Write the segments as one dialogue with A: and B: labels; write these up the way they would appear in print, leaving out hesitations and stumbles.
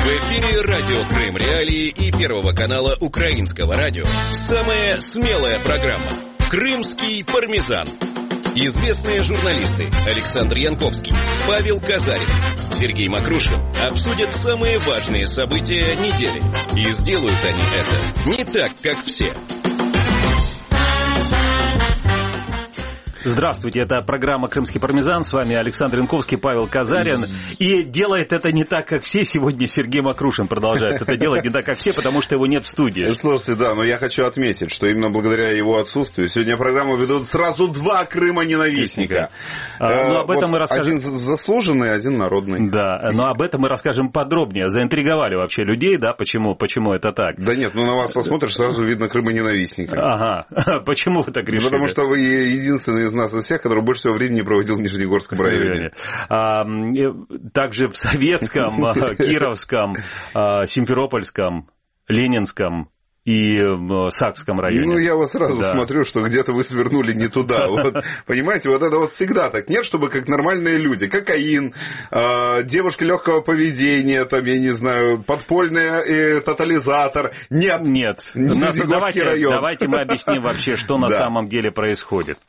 A: В эфире радио Крым Реалии и Первого канала Украинского радио. Самая смелая программа «Крымский пармезан». Известные журналисты Александр Янковский, Павел Казарин, Сергей Макрушин обсудят самые важные события недели. И сделают они это не так, как все.
B: Здравствуйте, это программа «Крымский пармезан». С вами Александр Янковский, Павел Казарин. И делает это не так, как все. Сегодня Сергей Макрушин продолжает это делать не так, как все, потому что его нет в студии.
C: Слушайте, да, но я хочу отметить, что именно благодаря его отсутствию сегодня программу ведут сразу два Крыма-ненавистника.
B: Но об этом мы расскажем.
C: Один заслуженный, один народный.
B: Да, но об этом мы расскажем подробнее. Заинтриговали вообще людей, да, почему это так?
C: Да нет, ну на вас посмотришь, сразу видно Крыма-ненавистника.
B: Ага, почему вы так решили?
C: Потому что вы единственный из нас, из всех, который больше всего времени проводил в Нижнегорском районе.
B: Также в Советском, Кировском, Симферопольском, Ленинском и в Сакском районе.
C: Ну, я вот сразу смотрю, что где-то вы свернули не туда. Вот, понимаете, вот это вот всегда так. Нет, чтобы как нормальные люди. Кокаин, девушки легкого поведения, там, я не знаю, подпольный тотализатор. Нет.
B: Нет. Давайте мы объясним вообще, что на самом деле происходит.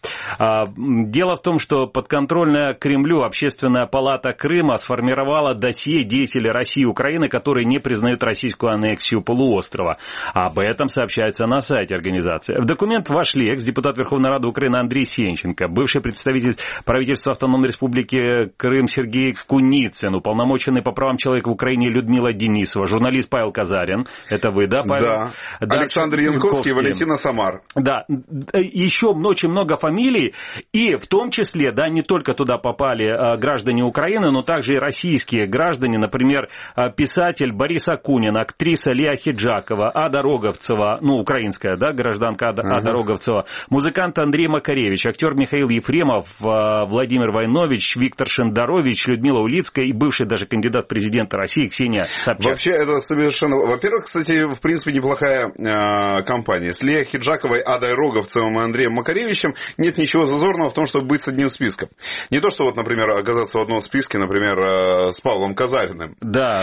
B: Дело в том, что подконтрольная Кремлю Общественная палата Крыма сформировала досье деятелей России и Украины, которые не признают российскую аннексию полуострова. Об этом сообщается на сайте организации. В документ вошли экс-депутат Верховной Рады Украины Андрей Сенченко, бывший представитель правительства Автономной Республики Крым Сергей Куницын, уполномоченный по правам человека в Украине Людмила Денисова, журналист Павел Казарин. Это вы, да, Павел?
C: Да. Александр Янковский и Валентина Самар.
B: Да. Еще очень много фамилий, и в том числе, да, не только туда попали граждане Украины, но также и российские граждане, например, писатель Борис Акунин, актриса Лия Хиджакова, Ада Роговцева, ну, украинская, да, гражданка Ада Роговцева, музыкант Андрей Макаревич, актер Михаил Ефремов, Владимир Войнович, Виктор Шендарович, Людмила Улицкая и бывший даже кандидат в президенты России Ксения Собчак.
C: Вообще, это совершенно... Во-первых, кстати, в принципе, неплохая компания. С Лией Хиджаковой, Адой Роговцевым и Андреем Макаревичем нет ничего зазорного в том, чтобы быть с одним списком. Не то, что вот, например, оказаться в одном списке, например, с Павлом Казариным.
B: Да.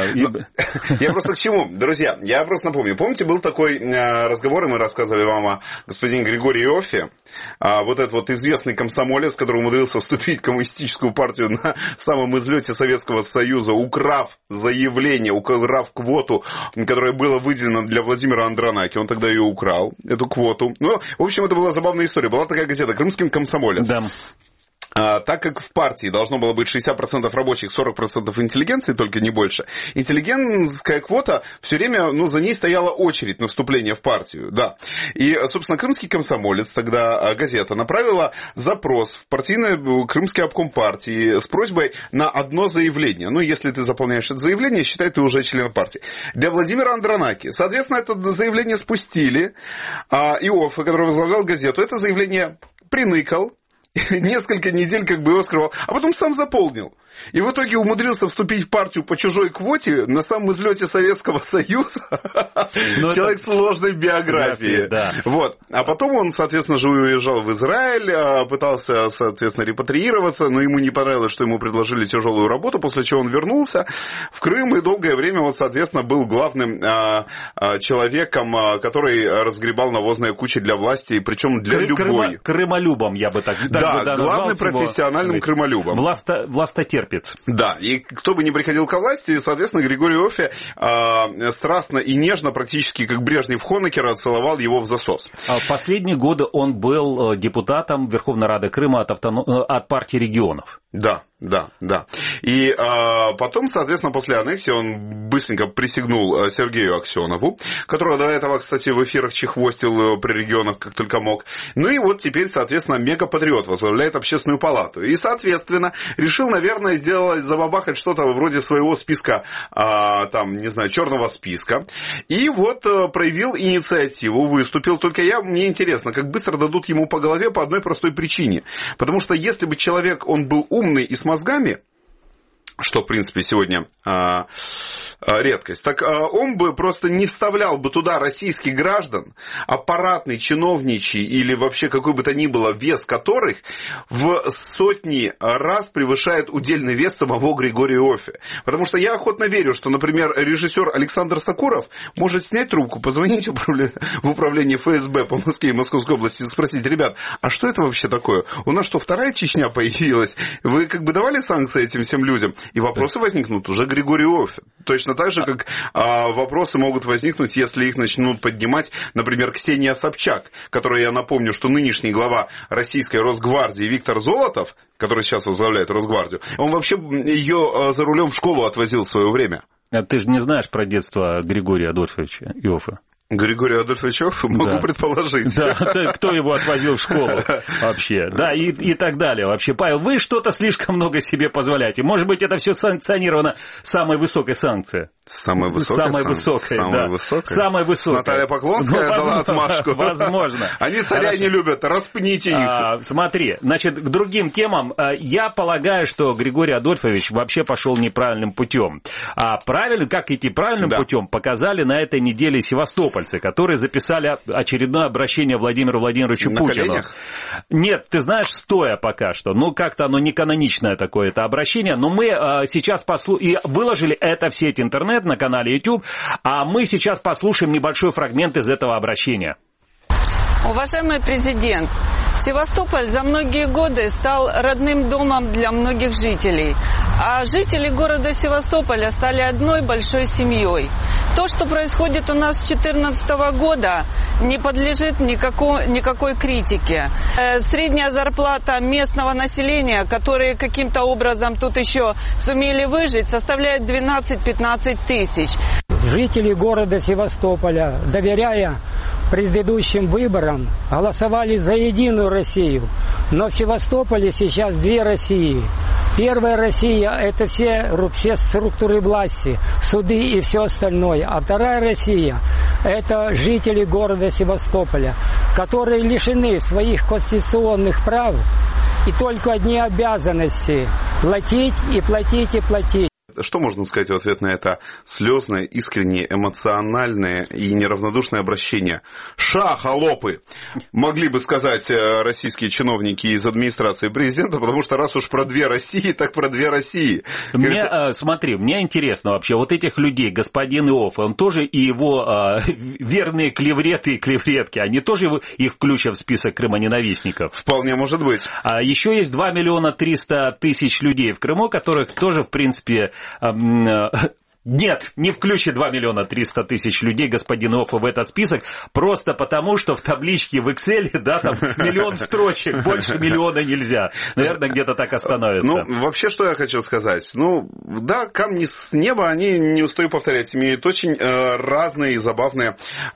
C: Я просто к чему? Друзья, я просто напомню. Помните, был такой разговор, и мы рассказывали вам о господине Григории Иоффе, вот этот вот известный комсомолец, который умудрился вступить в коммунистическую партию на самом излете Советского Союза, украв заявление, украв квоту, которая была выделена для Владимира Андронаки. Он тогда ее украл, эту квоту. Ну, в общем, это была забавная история. Была такая газета «Крымский комсомолец».
B: Да.
C: Так как в партии должно было быть 60% рабочих, 40% интеллигенции, только не больше, интеллигентская квота все время, ну, за ней стояла очередь на вступление в партию, да. И, собственно, «Крымский комсомолец», тогда газета, направила запрос в партийный Крымский обком партии с просьбой на одно заявление. Ну, если ты заполняешь это заявление, считай, ты уже член партии. Для Владимира Андронаки. Соответственно, это заявление спустили. Иоффе, который возглавлял газету, это заявление приныкал. Несколько недель как бы его скрывал, а потом сам заполнил. И в итоге умудрился вступить в партию по чужой квоте на самом излете Советского Союза. Человек сложной биографии. Вот. А потом он, соответственно, же уезжал в Израиль, пытался, соответственно, репатриироваться, но ему не понравилось, что ему предложили тяжелую работу, после чего он вернулся в Крым и долгое время, вот, соответственно, был главным человеком, который разгребал навозные кучи для власти, причем для любой.
B: Крымолюбом, я бы так
C: Да, главным профессиональным крымолюбом.
B: Властотерпец.
C: Да, и кто бы ни приходил ко власти, соответственно, Григорий Иоффе страстно и нежно, практически как Брежнев Хонекера, целовал его в засос.
B: В последние годы он был депутатом Верховной Рады Крыма от партии регионов.
C: Да. И потом, соответственно, после аннексии он быстренько присягнул Сергею Аксенову, которого до этого, кстати, в эфирах чехвостил при регионах как только мог. Ну и вот теперь, соответственно, мегапатриот возглавляет Общественную палату. И, соответственно, решил, наверное, сделать, забабахать что-то вроде своего списка, там, не знаю, черного списка. И вот проявил инициативу, выступил. Только мне интересно, как быстро дадут ему по голове по одной простой причине. Потому что если бы человек, он был умный и с мозгами, что, в принципе, сегодня редкость. Так он бы просто не вставлял бы туда российских граждан, аппаратный, чиновничий или вообще какой бы то ни было вес которых в сотни раз превышает удельный вес самого Григория Иоффе. Потому что я охотно верю, что, например, режиссер Александр Сакуров может снять трубку, позвонить в управление ФСБ по Москве и Московской области и спросить: ребят, а что это вообще такое? У нас что, вторая Чечня появилась? Вы как бы давали санкции этим всем людям? И вопросы возникнут уже Григорию Иоффе. Точно так же, как вопросы могут возникнуть, если их начнут поднимать, например, Ксения Собчак, которая, я напомню, что нынешний глава российской Росгвардии Виктор Золотов, который сейчас возглавляет Росгвардию, он вообще ее за рулем в школу отвозил в свое время.
B: А ты же не знаешь про детство Григория Адольфовича Иоффе?
C: Григорий Адольфович Иоффе, могу предположить.
B: Да, кто его отвозил в школу вообще, да, и так далее. Вообще, Павел, вы что-то слишком много себе позволяете. Может быть, это все санкционировано самой высокой санкцией.
C: Самой высокой?
B: Самой высокой.
C: Наталья Поклонская дала отмашку.
B: Возможно.
C: Они царя не любят, распните их.
B: Смотри, значит, к другим темам. Я полагаю, что Григорий Адольфович вообще пошел неправильным путем. А правильно, как идти правильным путем, показали на этой неделе севастопольцы, которые записали очередное обращение Владимиру Владимировичу Путину.
C: Коленях?
B: Нет, ты знаешь, стоя пока что. Ну, как-то оно не каноничное такое это обращение. Но мы сейчас и выложили это в сеть интернет на канале YouTube, а мы сейчас послушаем небольшой фрагмент из этого обращения.
D: Уважаемый президент, Севастополь за многие годы стал родным домом для многих жителей, а жители города Севастополя стали одной большой семьей. То, что происходит у нас с 2014 года, не подлежит никакой критике. Средняя зарплата местного населения, которые каким-то образом тут еще сумели выжить, составляет 12-15 тысяч.
E: Жители города Севастополя, доверяя предыдущим выборам, голосовали за единую Россию. Но в Севастополе сейчас две России. Первая Россия – это все структуры власти, суды и все остальное. А вторая Россия – это жители города Севастополя, которые лишены своих конституционных прав и только одни обязанности – платить и платить и платить.
C: Что можно сказать в ответ на это слезное, искреннее, эмоциональное и неравнодушное обращение? Ша, холопы! Могли бы сказать российские чиновники из администрации президента, потому что раз уж про две России, так про две России.
B: Смотри, мне интересно вообще, вот этих людей, господин Иоффе, он тоже и его верные клевреты и клевретки, они тоже их включат в список крымоненавистников?
C: Вполне может быть.
B: А еще есть 2 300 000 людей в Крыму, которых тоже, в принципе... Нет, не включит 2 300 000 людей господин Иоффе в этот список, просто потому, что в табличке в Excel, да, там миллион строчек, больше миллиона нельзя. Наверное, где-то так остановится.
C: Ну, вообще, что я хочу сказать? Ну, да, камни с неба, они, не устаю повторять, имеют очень разный и забавный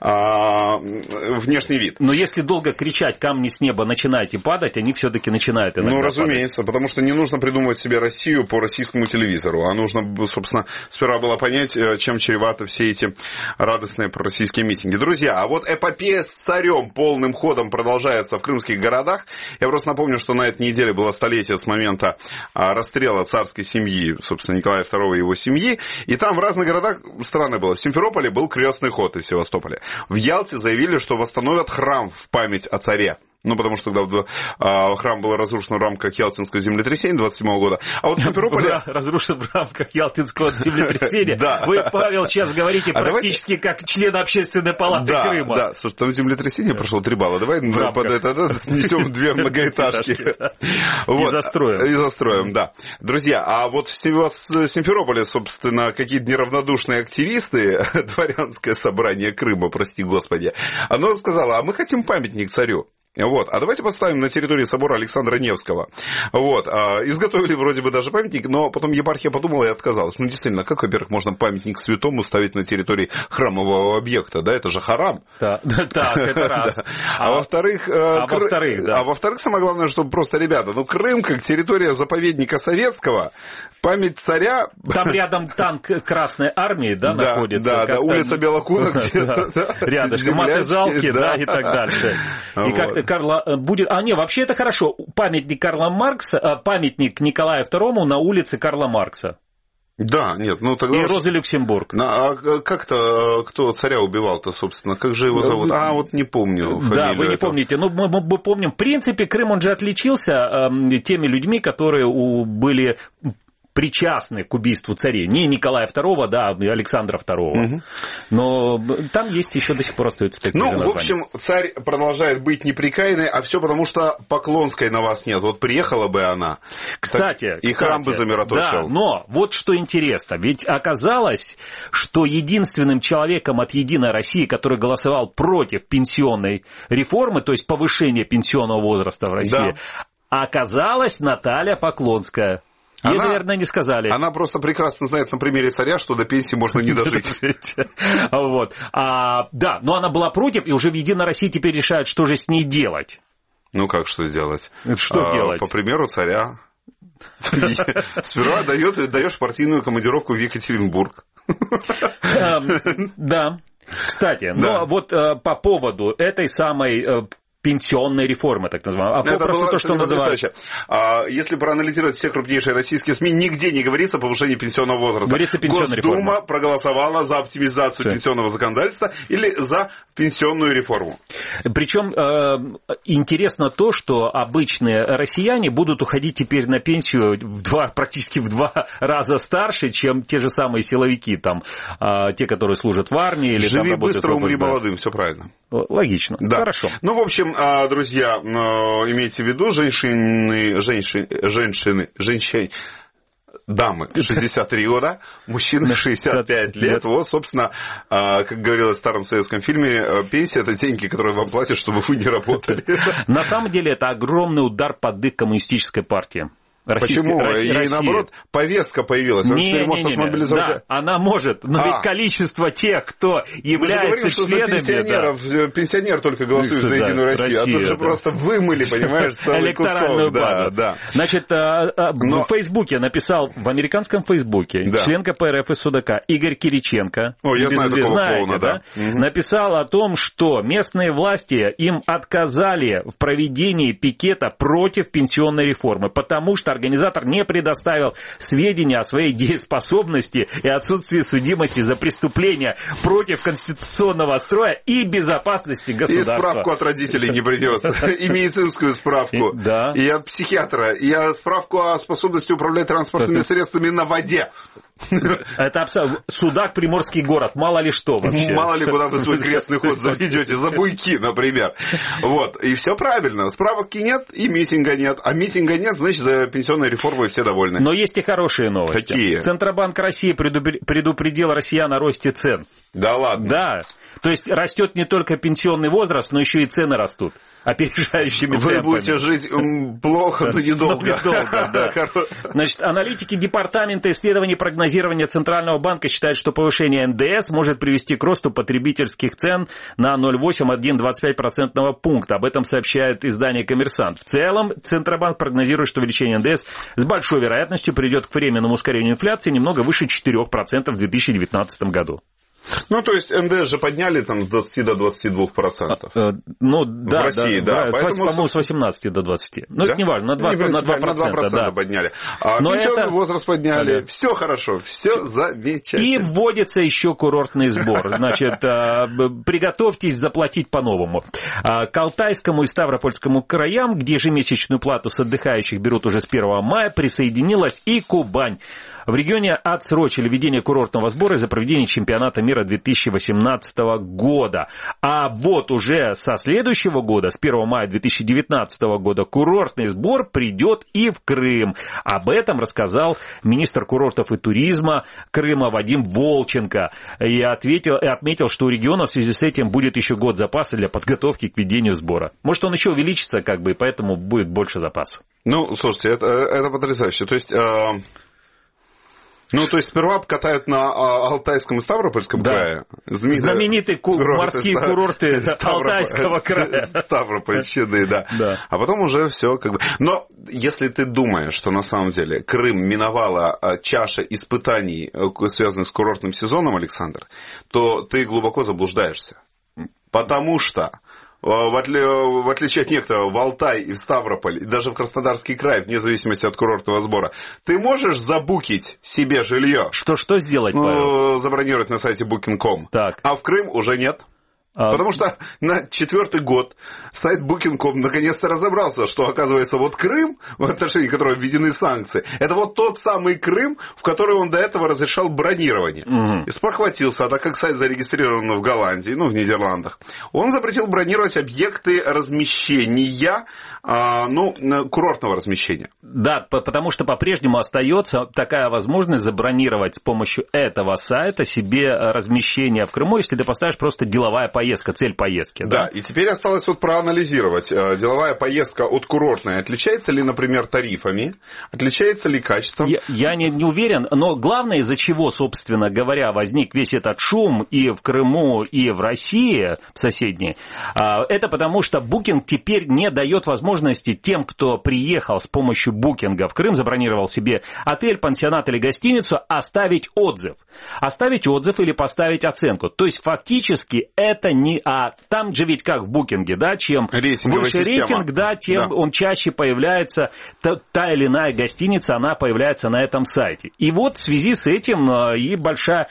C: внешний вид.
B: Но если долго кричать «камни с неба, начинайте падать», они все-таки начинают иногда падать.
C: Ну, разумеется, потому что не нужно придумывать себе Россию по российскому телевизору, а нужно, собственно, сперва было понять, чем чреваты все эти радостные пророссийские митинги. Друзья, а вот эпопея с царем полным ходом продолжается в крымских городах. Я просто напомню, что на этой неделе было столетие с момента расстрела царской семьи, собственно, Николая II и его семьи. И там в разных городах странно было. В Симферополе был крестный ход из Севастополя. В Ялте заявили, что восстановят храм в память о царе. Ну, потому что тогда храм был разрушен в рамках Ялтинского землетрясения 27 года. А вот в Симферополе...
B: Разрушен в рамках Ялтинского землетрясения? Да. Вы, Павел, сейчас говорите практически как член Общественной палаты Крыма.
C: Да, слушай, там землетрясение прошло 3 балла. Давай под это снесем 2 многоэтажки. И застроим, да. Друзья, а вот в Симферополе, собственно, какие-то неравнодушные активисты, дворянское собрание Крыма, прости господи, оно сказало, а мы хотим памятник царю. Вот. А давайте поставим на территории собора Александра Невского. Вот. Изготовили вроде бы даже памятник, но потом епархия подумала и отказалась. Ну, действительно, как, во-первых, можно памятник святому ставить на территории храмового объекта? Да, это же харам.
B: Так, это раз.
C: А во-вторых, самое главное, что просто, ребята, ну, Крым, как территория заповедника советского, память царя...
B: Там рядом танк Красной Армии, да, находится?
C: Да, улица Белокуна где-то.
B: Рядом, маты-залки, да, и так дальше. И как-то Карла будет... вообще это хорошо. Памятник Карла Маркса, памятник Николаю II на улице Карла Маркса.
C: Да, нет, ну тогда...
B: И Роза Люксембург.
C: А как-то, кто царя убивал-то, собственно, как же его зовут? Вот не помню фамилию.
B: Да, вы не помните, но мы помним. В принципе, Крым, он же отличился теми людьми, которые были... причастны к убийству царей. Не Николая II, да, а Александра II. Угу. Но там есть еще до сих пор остаются такие названия.
C: В общем, царь продолжает быть непрекаянной, а все потому, что Поклонской на вас нет. Вот приехала бы она, и храм бы замироточил.
B: Да, но вот что интересно. Ведь оказалось, что единственным человеком от «Единой России», который голосовал против пенсионной реформы, то есть повышения пенсионного возраста в России, оказалась Наталья Поклонская. Ей, наверное, не сказали.
C: Она просто прекрасно знает на примере царя, что до пенсии можно не дожить.
B: Да, но она была против, и уже в «Единой России» теперь решают, что же с ней делать.
C: Ну, как что сделать?
B: Что делать?
C: По примеру царя. Сперва даешь партийную командировку в Екатеринбург.
B: Да. Кстати, но вот по поводу этой самой... пенсионной реформы, так называемой.
C: Это было то, что называется. Если проанализировать все крупнейшие российские СМИ, нигде не говорится о повышении пенсионного возраста.
B: Говорится пенсионная реформа.
C: Госдума проголосовала за оптимизацию пенсионного законодательства или за пенсионную реформу.
B: Причем интересно то, что обычные россияне будут уходить теперь на пенсию практически в 2 раза старше, чем те же самые силовики, там, те, которые служат в армии. Или
C: живи
B: там
C: быстро, умри молодым, все правильно.
B: Логично.
C: Да.
B: Хорошо.
C: Ну, в общем, друзья, имейте в виду, дамы 63 года, мужчины 65 лет. Вот, собственно, как говорилось в старом советском фильме, пенсия – это деньги, которые вам платят, чтобы вы не работали.
B: На самом деле, это огромный удар под дых коммунистической партии.
C: Почему? Ей, наоборот, повестка появилась. Она теперь может отмобилизовать.
B: Да, она может. Но ведь количество тех, кто является членами...
C: Пенсионер только голосует за «Единую Россию». А тут же просто вымыли, понимаешь, целый кусок.
B: Электоральную базу.
C: Да.
B: Значит, в Фейсбуке написал, в американском Фейсбуке, член КПРФ из Судака Игорь Кириченко.
C: Я знаю такого клоуна, да.
B: Написал о том, что местные власти им отказали в проведении пикета против пенсионной реформы, потому что организатор не предоставил сведения о своей дееспособности и отсутствии судимости за преступления против конституционного строя и безопасности государства.
C: И справку от родителей не принес, и медицинскую справку, и от психиатра, и справку о способности управлять транспортными средствами на воде.
B: Это Судак, приморский город, мало ли что вообще.
C: Мало ли куда вы свой крестный ход заведете, за буйки, например. Вот, и все правильно. Справки нет, и митинга нет. А митинга нет, значит, за пенсионной реформой все довольны.
B: Но есть и хорошие новости.
C: Какие?
B: Центробанк России предупредил россиян о росте цен.
C: Да ладно?
B: Да. То есть растет не только пенсионный возраст, но еще и цены растут опережающими темпами.
C: Вы будете жить плохо, но недолго.
B: Да. Значит, аналитики Департамента исследований и прогнозирования Центрального банка считают, что повышение НДС может привести к росту потребительских цен на 0,8-1,25% пункта. Об этом сообщает издание «Коммерсант». В целом, Центробанк прогнозирует, что увеличение ндс с большой вероятностью приведет к временному ускорению инфляции немного выше 4% в 2019 году.
C: Ну, то есть НДС же подняли там с 20 до 22%.
B: Ну, да,
C: в России, да.
B: Поэтому, по-моему, с 18 до 20. Но это не важно, на 2%
C: подняли. А пенсионный возраст подняли. Все хорошо, все замечательно.
B: И вводится еще курортный сбор. Значит, приготовьтесь заплатить по-новому. К Алтайскому и Ставропольскому краям, где ежемесячную плату с отдыхающих берут уже с 1 мая, присоединилась и Кубань. В регионе отсрочили введение курортного сбора из-за проведения чемпионата мира 2018 года. А вот уже со следующего года, с 1 мая 2019 года, курортный сбор придет и в Крым. Об этом рассказал министр курортов и туризма Крыма Вадим Волченко. И отметил, что у региона в связи с этим будет еще год запаса для подготовки к ведению сбора. Может, он еще увеличится, и поэтому будет больше запаса.
C: Ну, слушайте, это потрясающе. То есть... то есть сперва катают на Алтайском и Ставропольском крае.
B: Знаменитые морские курорты Алтайского края.
C: Ставропольщины, да. А потом уже все Но если ты думаешь, что на самом деле Крым миновала чаша испытаний, связанных с курортным сезоном, Александр, то ты глубоко заблуждаешься. Потому что в отличие от некоторого, в Алтай и в Ставрополь, и даже в Краснодарский край, вне зависимости от курортного сбора, ты можешь забукить себе жилье?
B: Что сделать, Павел?
C: Забронировать на сайте Booking.com.
B: Так.
C: А в Крым уже нет. Потому что на 4-й год сайт Booking.com наконец-то разобрался, что, оказывается, вот Крым, в отношении которого введены санкции, это вот тот самый Крым, в который он до этого разрешал бронирование. И спохватился, а так как сайт зарегистрирован в Голландии, в Нидерландах, он запретил бронировать объекты размещения, курортного размещения.
B: Да, потому что по-прежнему остается такая возможность забронировать с помощью этого сайта себе размещение в Крыму, если ты поставишь просто деловая поездка, цель поездки.
C: Да, и теперь осталось вот проанализировать, деловая поездка от курортной отличается ли, например, тарифами, отличается ли качеством?
B: Я не уверен, но главное, из-за чего, собственно говоря, возник весь этот шум и в Крыму, и в России, в соседней, это потому что Booking теперь не дает возможности тем, кто приехал с помощью Booking в Крым, забронировал себе отель, пансионат или гостиницу, оставить отзыв. Оставить отзыв или поставить оценку. То есть фактически это не... А там же ведь как в Букинге, да, чем выше рейтинг, да, тем он чаще появляется, та или иная гостиница, она появляется на этом сайте. И вот в связи с этим и большая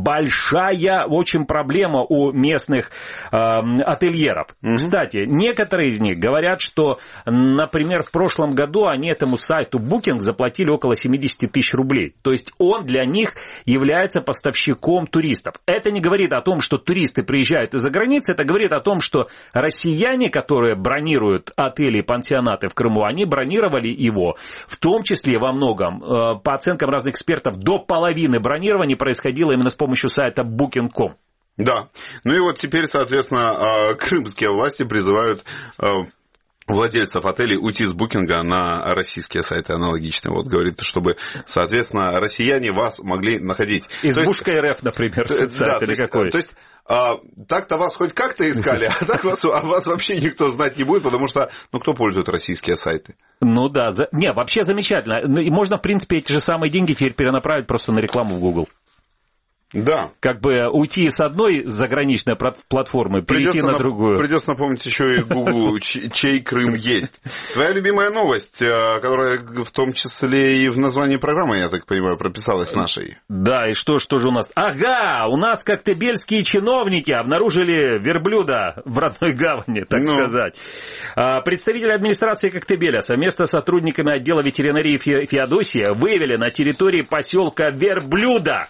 B: очень проблема у местных ательеров. Кстати, некоторые из них говорят, что, например, в прошлом году они этому сайту Booking заплатили около 70 тысяч рублей. То есть он для них является поставщиком туристов. Это не говорит о том, что туристы приезжают из-за границы, это говорит о том, что россияне, которые бронируют отели и пансионаты в Крыму, они бронировали его, в том числе во многом, по оценкам разных экспертов, до половины бронирования происходило именно с помощью сайта Booking.com.
C: Да, и вот теперь, соответственно, крымские власти призывают владельцев отелей уйти с Букинга на российские сайты аналогичные. Вот говорит, чтобы, соответственно, россияне вас могли находить.
B: Избушка РФ, например, сайт или какой?
C: То есть так-то вас хоть как-то искали, а так вас вообще никто знать не будет, потому что, кто пользует российские сайты?
B: Ну да, вообще замечательно. И можно, в принципе, эти же самые деньги теперь перенаправить просто на рекламу в Google.
C: Да.
B: Как бы уйти с одной заграничной платформы, перейти на другую.
C: Придется напомнить еще и Google, чей Крым есть. Твоя любимая новость, которая в том числе и в названии программы, я так понимаю, прописалась нашей.
B: Да, и что же у нас? Ага, у нас коктебельские чиновники обнаружили верблюда в родной гавани, так сказать. Представители администрации Коктебеля совместно с сотрудниками отдела ветеринарии Феодосия выявили на территории поселка верблюда.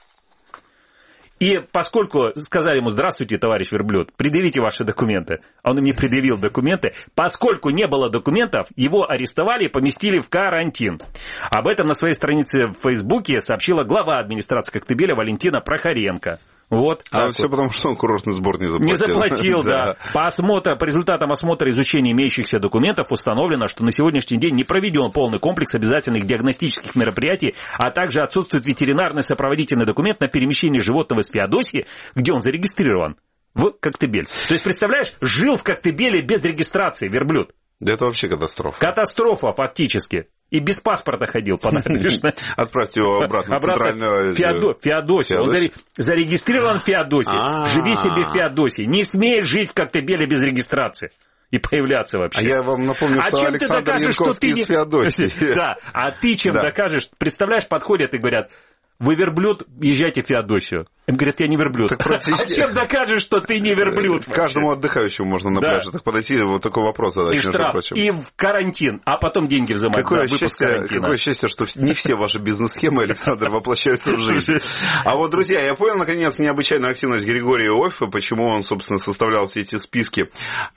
B: И поскольку сказали ему: здравствуйте, товарищ верблюд, предъявите ваши документы. Он им не предъявил документы. Поскольку не было документов, его арестовали и поместили в карантин. Об этом на своей странице в Фейсбуке сообщила глава администрации Коктебеля Валентина Прохоренко. Вот.
C: А все потому, что он курортный сбор не заплатил.
B: Не заплатил, да. По результатам осмотра и изучения имеющихся документов установлено, что на сегодняшний день не проведен полный комплекс обязательных диагностических мероприятий, а также отсутствует ветеринарный сопроводительный документ на перемещение животного из Феодосии, где он зарегистрирован, в Коктебель. То есть, представляешь, жил в Коктебеле без регистрации верблюд.
C: Да это вообще катастрофа.
B: Катастрофа, фактически. И без паспорта ходил по набережной.
C: Отправьте его обратно в Центральную Азию.
B: Феодосия. Он зарегистрирован в Феодосии. Живи себе в Феодосии. Не смеешь жить в Коктебеле без регистрации. И появляться вообще.
C: А я вам напомню, что Александр Янковский из Феодосии.
B: Да, а ты чем докажешь? Представляешь, подходят и говорят: вы верблюд, езжайте в Феодосию. Им говорят: я не верблюд. А чем докажешь, что ты не верблюд?
C: Каждому отдыхающему можно на пляже так подойти, вот такой вопрос задать.
B: И штраф, и в карантин, а потом деньги взимать.
C: Какое счастье, что не все ваши бизнес-схемы, Александр, воплощаются в жизнь. А вот, друзья, я понял, наконец, необычайную активность Григория Иоффе, почему он, собственно, составлял все эти списки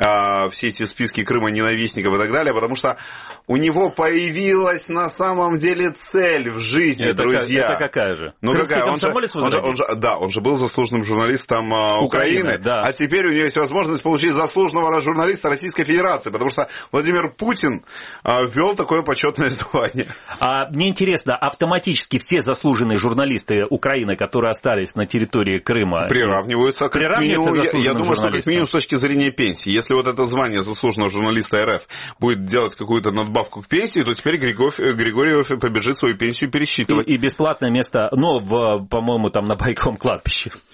C: Крыма ненавистников и так далее, потому что у него появилась на самом деле цель в жизни, друзья.
B: Это какая же?
C: Какая? Он же был заслуженным журналистом Украины,
B: да.
C: А теперь у него есть возможность получить заслуженного журналиста Российской Федерации, потому что Владимир Путин ввел такое почетное звание.
B: Мне интересно, автоматически все заслуженные журналисты Украины, которые остались на территории Крыма,
C: приравниваются к минимуму, я думаю, что как минимум с точки зрения пенсии. Если вот это звание заслуженного журналиста РФ будет делать какую-то надбавку к пенсии, то теперь Григорий Иоффе побежит свою пенсию пересчитывать.
B: И бесплатное место, по-моему, там на Байковом кладбище.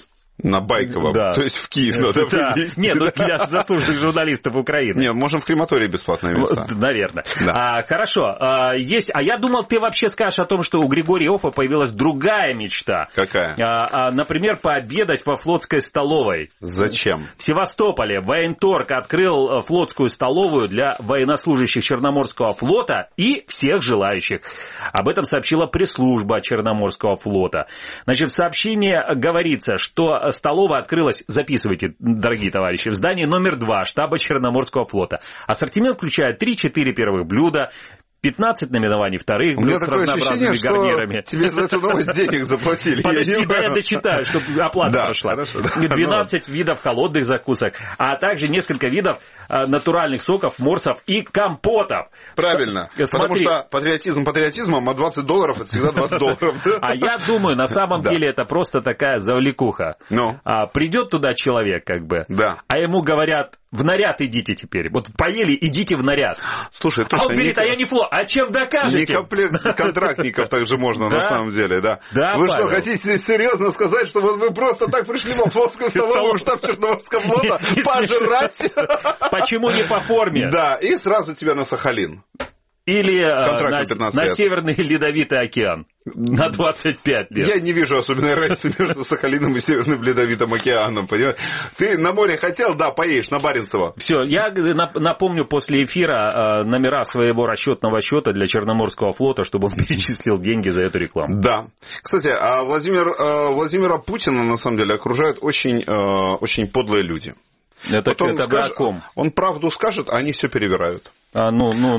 C: На Байково, то есть в Киев надо вынести.
B: Нет, ну для заслуженных журналистов Украины.
C: Не, можем в крематории бесплатные места.
B: Наверное. Хорошо. А я думал, ты вообще скажешь о том, что у Григория Оффа появилась другая мечта.
C: Какая?
B: Например, пообедать во флотской столовой.
C: Зачем?
B: В Севастополе военторг открыл флотскую столовую для военнослужащих Черноморского флота и всех желающих. Об этом сообщила пресс-служба Черноморского флота. Значит, в сообщении говорится, что столовая открылась, записывайте, дорогие товарищи, в здании номер 2 штаба Черноморского флота. Ассортимент включает 3-4 первых блюда, 15 наименований вторых блюд с разнообразными гарнирами.
C: Тебе за эту новость денег заплатили.
B: Подожди, я дочитаю, чтобы оплата прошла.
C: Хорошо,
B: 12 видов холодных закусок, а также несколько видов натуральных соков, морсов и компотов.
C: Правильно, потому что патриотизм патриотизмом, а $20 это всегда $20.
B: А я думаю, на самом деле это просто такая завлекуха. Придет туда человек, а ему говорят: в наряд идите теперь. Вот поели, идите в наряд.
C: Слушай,
B: он говорит: а я не флот. А чем докажете?
C: Не комплект контрактников также можно, на самом деле, да. Вы что, хотите серьезно сказать, что вот вы просто так пришли во флотскую столовую в штаб Черноморского флота пожрать?
B: Почему не по форме?
C: Да, и сразу тебя на Сахалин.
B: Или на Северный Ледовитый океан на 25 лет.
C: Я не вижу особенной разницы между Сахалином и Северным Ледовитым океаном, понимаешь? Ты на море хотел, да, поедешь на Баренцево.
B: Все, я напомню после эфира номера своего расчетного счета для Черноморского флота, чтобы он перечислил деньги за эту рекламу.
C: Да. Кстати, Владимира Путина, на самом деле, окружают очень подлые люди.
B: Это о ком?
C: Он правду скажет, а они все перевирают.
B: Он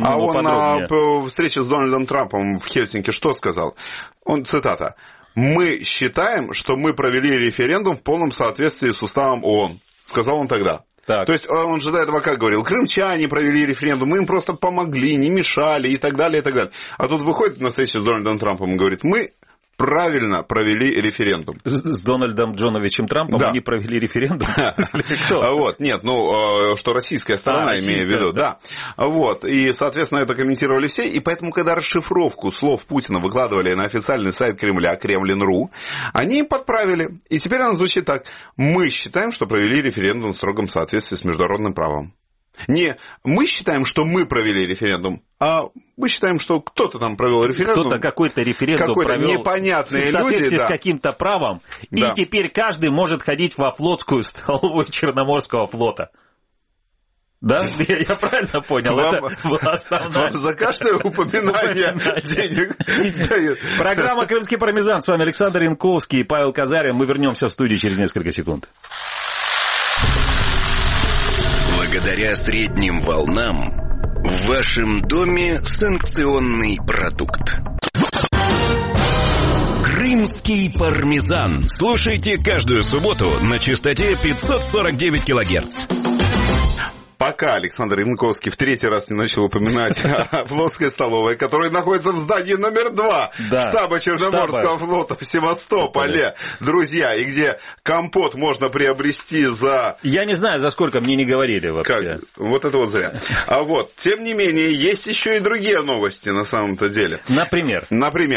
C: на встрече с Дональдом Трампом в Хельсинки что сказал? Цитата: «Мы считаем, что мы провели референдум в полном соответствии с уставом ООН», сказал он тогда.
B: Так.
C: То есть он же до этого как говорил: крымчане провели референдум, мы им просто помогли, не мешали и так далее, и так далее. А тут выходит на встречу с Дональдом Трампом и говорит: мы правильно провели референдум.
B: С Дональдом Джоновичем Трампом они провели референдум?
C: Вот, нет, что российская сторона, имею в виду, да. Вот, и, соответственно, это комментировали все, и поэтому, когда расшифровку слов Путина выкладывали на официальный сайт Кремля, Кремлин.ру, они подправили, и теперь она звучит так: мы считаем, что провели референдум в строгом соответствии с международным правом. Не мы считаем, что мы провели референдум, а мы считаем, что кто-то там провел референдум.
B: Кто-то какой-то референдум провел
C: непонятные
B: в соответствии
C: люди,
B: с каким-то правом. Да. И теперь каждый может ходить во флотскую столовую Черноморского флота. Да? Я правильно понял? Это была основная...
C: За каждое упоминание денег дает.
B: Программа «Крымский пармезан». С вами Александр Янковский и Павел Казарин. Мы вернемся в студию через несколько секунд.
A: Благодаря средним волнам в вашем доме санкционный продукт. Крымский пармезан. Слушайте каждую субботу на частоте 549 килогерц.
C: Пока Александр Янковский в третий раз не начал упоминать о флотской столовой, которая находится в здании номер 2 штаба Черноморского флота в Севастополе, друзья, и где компот можно приобрести за...
B: Я не знаю, за сколько, мне не говорили вообще.
C: Вот это вот зря. А вот, тем не менее, есть еще и другие новости на самом-то деле.
B: Например?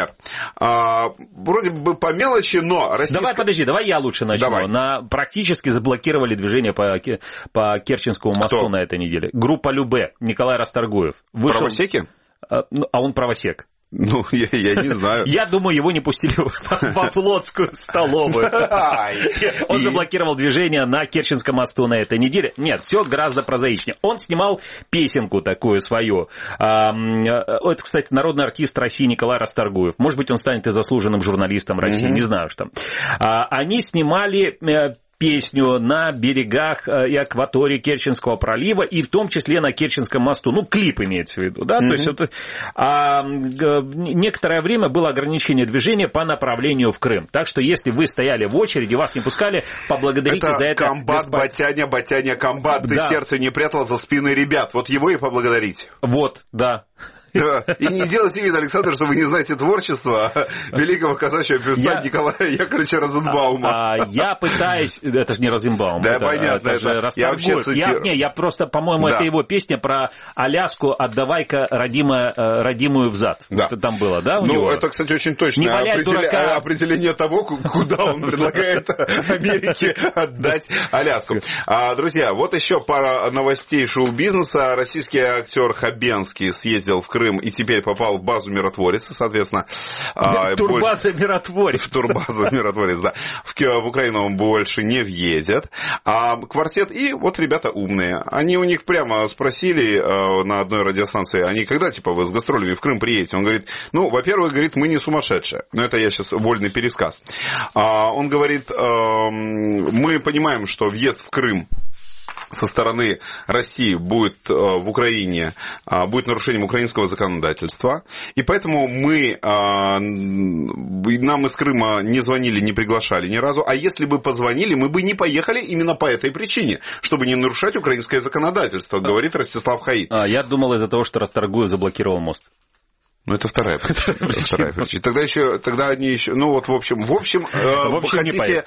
C: Вроде бы по мелочи, но...
B: Давай я лучше начну. Практически заблокировали движение по Керченскому мосту на этой неделе. Группа Любе, Николай Расторгуев.
C: Правосеки?
B: А он правосек.
C: Ну, я не знаю.
B: Я думаю, его не пустили во флотскую столовую. Он заблокировал движение на Керченском мосту на этой неделе. Нет, все гораздо прозаичнее. Он снимал песенку такую свою. Это, кстати, народный артист России Николай Расторгуев. Может быть, он станет и заслуженным журналистом России, не знаю что. Они снимали песню на берегах и акватории Керченского пролива, и в том числе на Керченском мосту. Ну, клип имеется в виду, да? То есть это, некоторое время было ограничение движения по направлению в Крым. Так что, если вы стояли в очереди, вас не пускали, поблагодарите за это.
C: Комбат, батяня, комбат. Ты сердце не прятал за спиной ребят. Вот его и поблагодарить.
B: Вот, да.
C: И не делайте вид, Александр, что вы не знаете творчество великого казачьего певца Николая Яковлевича Розенбаума.
B: Я пытаюсь... Это же не Розенбаум.
C: Да, понятно.
B: Я просто, по-моему, это его песня про Аляску «Отдавай-ка, родимую взад». Там было, да?
C: Ну, это, кстати, очень точное определение того, куда он предлагает Америке отдать Аляску. Друзья, вот еще пара новостей шоу-бизнеса. Российский актер Хабенский съездил в Крым и теперь попал в базу «Миротворец», соответственно.
B: Турбаза «Миротворец».
C: Турбаза «Миротворец», да. В Украину он больше не въедет. Квартет и вот ребята умные. Они у них прямо спросили на одной радиостанции, они когда, типа, вы с гастролями в Крым приедете? Он говорит, ну, во-первых, говорит, мы не сумасшедшие. Но это я сейчас вольный пересказ. Он говорит, мы понимаем, что въезд в Крым со стороны России будет в Украине, будет нарушением украинского законодательства. И поэтому нам из Крыма не звонили, не приглашали ни разу. А если бы позвонили, мы бы не поехали именно по этой причине, чтобы не нарушать украинское законодательство, говорит Ростислав Хаид.
B: Я думал из-за того, что Расторгуев заблокировал мост.
C: Ну, это вторая причина. Тогда они еще... Ну, вот, в общем, вы хотите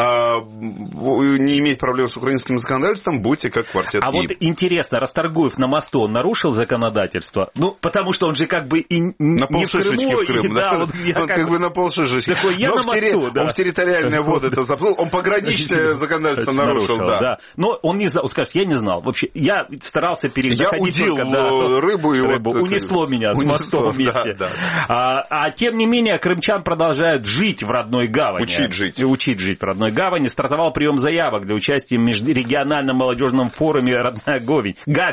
C: не иметь проблем с украинским законодательством, будьте как квартет.
B: Вот интересно, Расторгуев на мосту он нарушил законодательство? Ну, потому что он же как бы и
C: на полшишечки в Крым, да? Он как бы на полшишечки.
B: Такой, я на мосту, да.
C: Он в территориальные воды это заплыл, он пограничное законодательство нарушил, да.
B: Но он не знал, скажет, я не знал. Вообще, я старался переходить.
C: Я удил рыбу и вот...
B: Унесло меня с мостом вместе. А тем не менее, крымчан продолжают жить в родной гавани. Учить жить в родной гавани. Стартовал прием заявок для участия в межрегиональном молодежном форуме «Родная Гавань».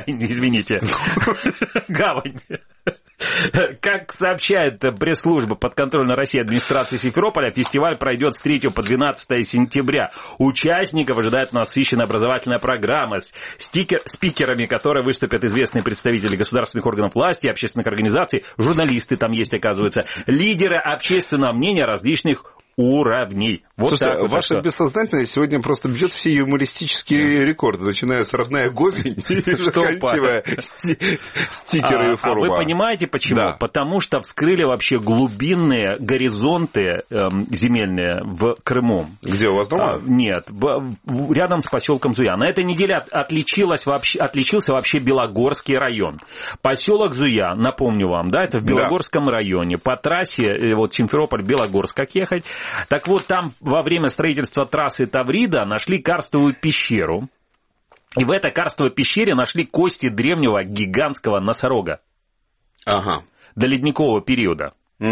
B: Гавань. Как сообщает пресс-служба подконтрольной России администрации Симферополя, фестиваль пройдет с 3 по 12 сентября. Участников ожидает насыщенная образовательная программа с спикерами, которые выступят известные представители государственных органов власти, общественных организаций, журналисты там есть, оказывается, лидеры общественного мнения различных уровней.
C: Вот. Слушайте, ваша бессознательность сегодня просто бьет все юмористические рекорды, начиная с «Родная Гавань» и заканчивая стикеры форума.
B: Вы понимаете почему? Да. Потому что вскрыли вообще глубинные горизонты земельные в Крыму.
C: Где, у вас дома?
B: Нет, рядом с поселком Зуя. На этой неделе отличился вообще Белогорский район. Поселок Зуя, напомню вам, да, это в Белогорском районе. По трассе вот Симферополь-Белогорск как ехать. Так вот, там во время строительства трассы Таврида нашли карстовую пещеру. И в этой карстовой пещере нашли кости древнего гигантского носорога. До ледникового периода.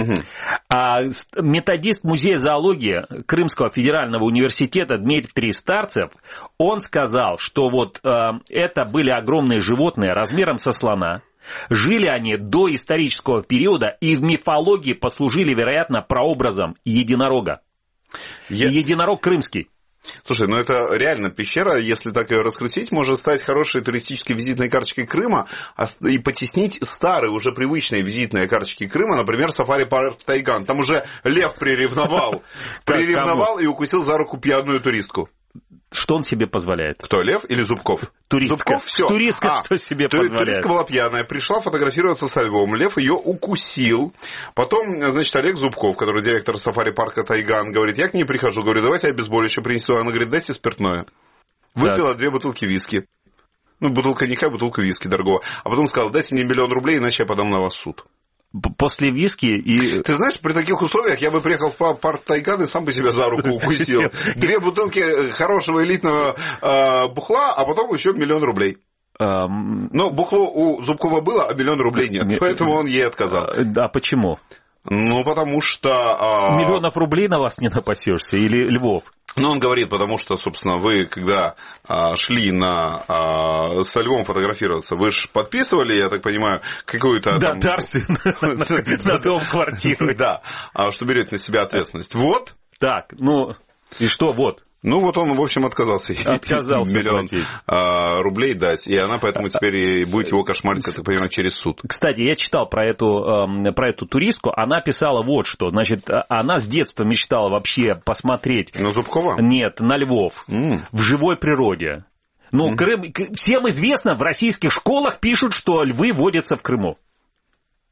B: Методист музея зоологии Крымского федерального университета Дмитрий Старцев, он сказал, что вот это были огромные животные размером со слона. Жили они до исторического периода и в мифологии послужили, вероятно, прообразом единорога. Единорог крымский.
C: Слушай, ну это реально пещера, если так ее раскрутить, может стать хорошей туристической визитной карточкой Крыма и потеснить старые, уже привычные визитные карточки Крыма, например, сафари-парк Тайган. Там уже лев приревновал и укусил за руку пьяную туристку.
B: Что он себе позволяет?
C: Кто, лев или Зубков?
B: Туристка.
C: Зубков, все.
B: Туристка что себе позволяет?
C: Туристка была пьяная, пришла фотографироваться со львом. Лев ее укусил. Потом, значит, Олег Зубков, который директор сафари-парка Тайган, говорит, я к ней прихожу, говорю, давайте я обезболивающее принесу. Она говорит, дайте спиртное. Выпила 2 бутылки виски. Ну, бутылка коньяка, бутылка виски дорогого. А потом сказала, дайте мне 1 000 000 рублей, иначе я подам на вас в суд.
B: После виски и...
C: Ты знаешь, при таких условиях я бы приехал в парк Тайган и сам бы себя за руку укусил. 2 бутылки хорошего элитного бухла, а потом еще 1 000 000 рублей. Но бухло у Зубкова было, а 1 000 000 рублей нет. Поэтому он ей отказал.
B: А почему?
C: Ну, потому что...
B: 1 000 000 рублей на вас не напасешься? Или львов?
C: Ну, он говорит, потому что, собственно, вы, когда шли со львом фотографироваться, вы же подписывали, я так понимаю, какую-то...
B: Да, дарственную на дом, квартиру.
C: Да, что берете на себя ответственность. Вот.
B: Так, ну, и что вот?
C: Ну, вот он, в общем, отказался 1 000 000 рублей дать, и она поэтому теперь и будет его кошмарить, я так понимаю, через суд.
B: Кстати, я читал про эту туристку, она писала вот что, значит, она с детства мечтала вообще посмотреть...
C: На Зубкова?
B: Нет, на львов, в живой природе. Ну, Крым, всем известно, в российских школах пишут, что львы водятся в Крыму.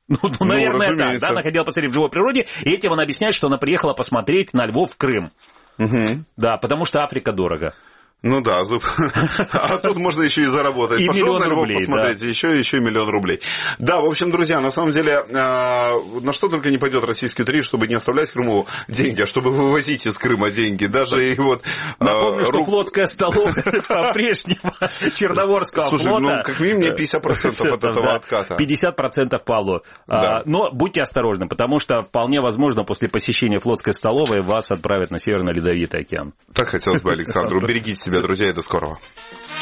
B: Наверное, так. Да, она хотела посмотреть в живой природе, и этим она объясняет, что она приехала посмотреть на львов в Крым. Да, потому что Африка дорого.
C: Ну да, а тут можно еще и заработать.
B: И
C: пошел на Львов
B: рублей,
C: посмотреть,
B: да.
C: еще миллион рублей. Да, в общем, друзья, на самом деле, на что только не пойдет российский турист, чтобы не оставлять в Крыму деньги, а чтобы вывозить из Крыма деньги. Даже и вот...
B: Напомню, что флотская столовая по-прежнему Черноморского флота...
C: Слушай, ну, как минимум, мне 50% от этого отката.
B: 50% Павлу. Но будьте осторожны, потому что вполне возможно, после посещения флотской столовой вас отправят на Северный Ледовитый океан.
C: Так хотелось бы, Александру. Берегите себя, друзья, и до скорого.